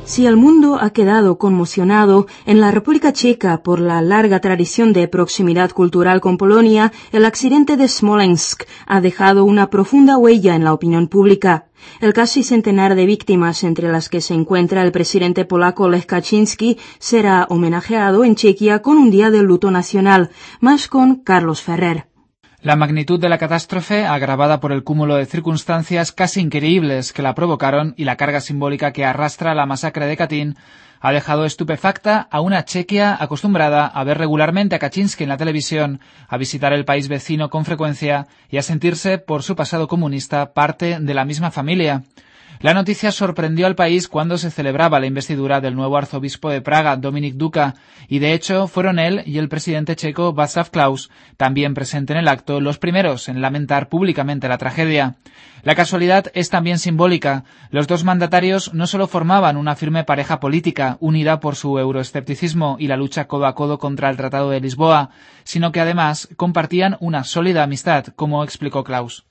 Si el mundo ha quedado conmocionado, en la República Checa, por la larga tradición de proximidad cultural con Polonia, el accidente de Smolensk ha dejado una profunda huella en la opinión pública. El casi centenar de víctimas, entre las que se encuentra el presidente polaco Lech Kaczynski, será homenajeado en Chequia con un día de luto nacional. Más con Carlos Ferrer. La magnitud de la catástrofe, agravada por el cúmulo de circunstancias casi increíbles que la provocaron y la carga simbólica que arrastra la masacre de Katyn, ha dejado estupefacta a una Chequia acostumbrada a ver regularmente a Kaczynski en la televisión, a visitar el país vecino con frecuencia y a sentirse, por su pasado comunista, parte de la misma familia. La noticia sorprendió al país cuando se celebraba la investidura del nuevo arzobispo de Praga, Dominik Duka, y de hecho fueron él y el presidente checo Václav Klaus, también presente en el acto, los primeros en lamentar públicamente la tragedia. La casualidad es también simbólica. Los dos mandatarios no solo formaban una firme pareja política, unida por su euroescepticismo y la lucha codo a codo contra el Tratado de Lisboa, sino que además compartían una sólida amistad, como explicó Klaus.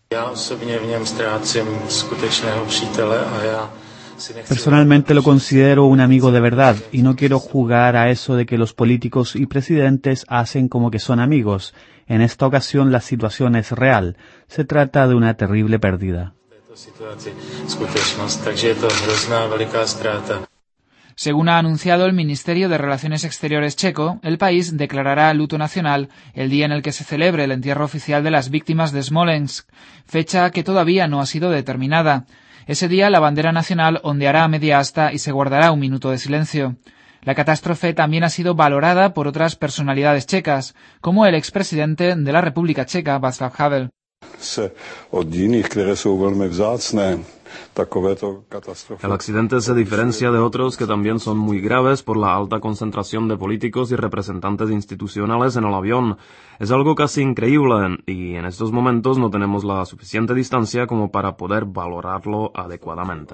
Personalmente lo considero un amigo de verdad y no quiero jugar a eso de que los políticos y presidentes hacen como que son amigos. En esta ocasión la situación es real. Se trata de una terrible pérdida. Según ha anunciado el Ministerio de Relaciones Exteriores checo, el país declarará luto nacional el día en el que se celebre el entierro oficial de las víctimas de Smolensk, fecha que todavía no ha sido determinada. Ese día la bandera nacional ondeará a media asta y se guardará un minuto de silencio. La catástrofe también ha sido valorada por otras personalidades checas, como el expresidente de la República Checa, Václav Havel. El accidente se diferencia de otros que también son muy graves por la alta concentración de políticos y representantes institucionales en el avión. Es algo casi increíble y en estos momentos no tenemos la suficiente distancia como para poder valorarlo adecuadamente.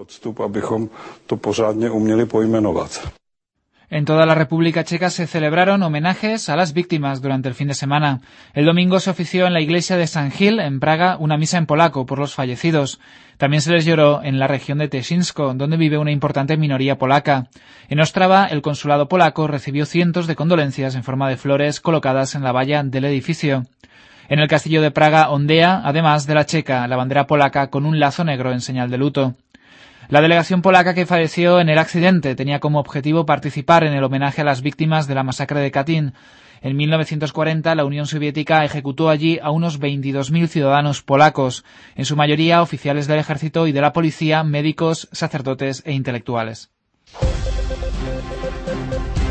En toda la República Checa se celebraron homenajes a las víctimas durante el fin de semana. El domingo se ofició en la iglesia de San Gil, en Praga, una misa en polaco por los fallecidos. También se les lloró en la región de Teszinsko, donde vive una importante minoría polaca. En Ostrava, el consulado polaco recibió cientos de condolencias en forma de flores colocadas en la valla del edificio. En el castillo de Praga ondea, además de la checa, la bandera polaca con un lazo negro en señal de luto. La delegación polaca que falleció en el accidente tenía como objetivo participar en el homenaje a las víctimas de la masacre de Katyn. En 1940, la Unión Soviética ejecutó allí a unos 22.000 ciudadanos polacos, en su mayoría oficiales del ejército y de la policía, médicos, sacerdotes e intelectuales.